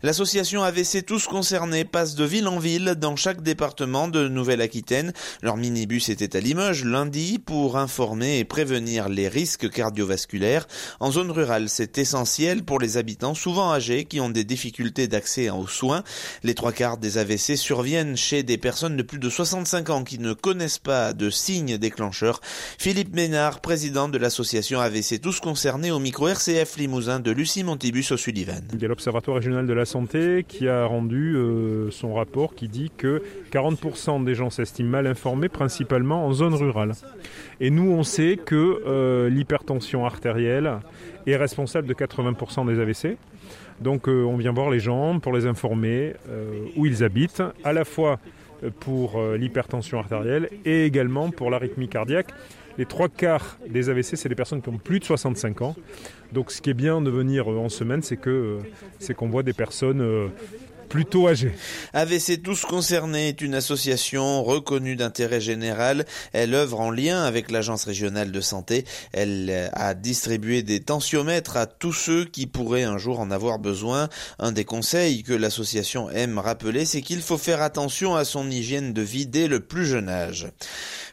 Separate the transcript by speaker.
Speaker 1: L'association AVC Tous Concernés passe de ville en ville dans chaque département de Nouvelle-Aquitaine. Leur minibus était à Limoges lundi pour informer et prévenir les risques cardiovasculaires. En zone rurale, c'est essentiel pour les habitants souvent âgés qui ont des difficultés d'accès aux soins. Les 3/4 des AVC surviennent chez des personnes de plus de 65 ans qui ne connaissent pas de signes déclencheurs. Philippe Ménard, président de l'association AVC Tous Concernés au micro RCF Limousin de Lucie Montibus au Sullivan.
Speaker 2: Il y a l'Observatoire régional de la santé qui a rendu son rapport qui dit que 40% des gens s'estiment mal informés, principalement en zone rurale. Et nous, on sait que l'hypertension artérielle est responsable de 80% des AVC. Donc on vient voir les gens pour les informer où ils habitent, à la fois pour l'hypertension artérielle et également pour l'arythmie cardiaque. Les 3/4 des AVC, c'est des personnes qui ont plus de 65 ans. Donc ce qui est bien de venir en semaine, c'est qu'on voit des personnes plutôt âgées.
Speaker 1: AVC Tous Concernés est une association reconnue d'intérêt général. Elle œuvre en lien avec l'Agence régionale de santé. Elle a distribué des tensiomètres à tous ceux qui pourraient un jour en avoir besoin. Un des conseils que l'association aime rappeler, c'est qu'il faut faire attention à son hygiène de vie dès le plus jeune âge.